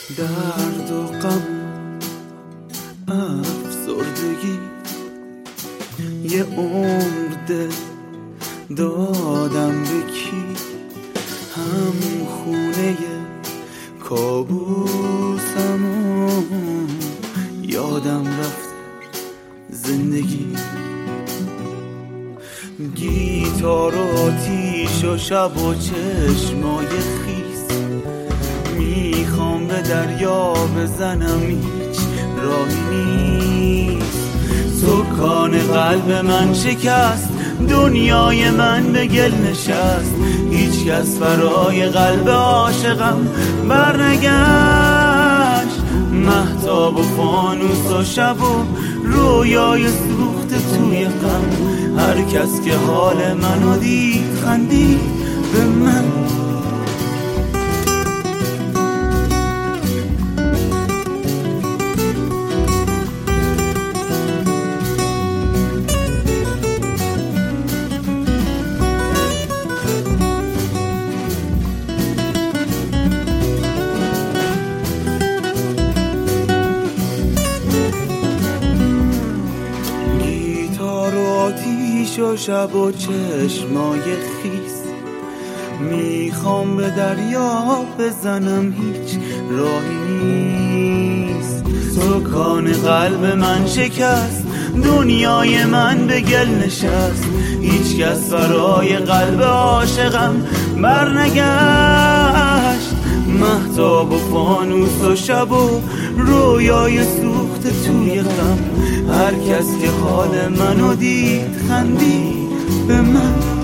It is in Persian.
درد و غم افسردگی یه عمر دل دادم به کی؟ هم خونه کابوسمو یادم رفت زندگی. گیتار و آتیش و شب و چشمای خیس، میخوام به دریا بزنم هیچ راهی نیست. سکان قلب من شکست، دنیای من به گل نشست، هیچ کس برای قلب عاشقم برنگشت. مهتاب و فانوس و شب و رویای سوخت توی غم، هر کس که حال منو دید خندید به من. آتیش و شب و چشمای خیس، میخوام به دریا بزنم هیچ راهی نیست. سکان قلب من شکست، دنیای من به گل نشست، هیچ کس برای قلب عاشقم برنگشت. مهتاب و فانوس و شب و رویای سوخت توی غم، هر کس که حال منو دید خندید به من.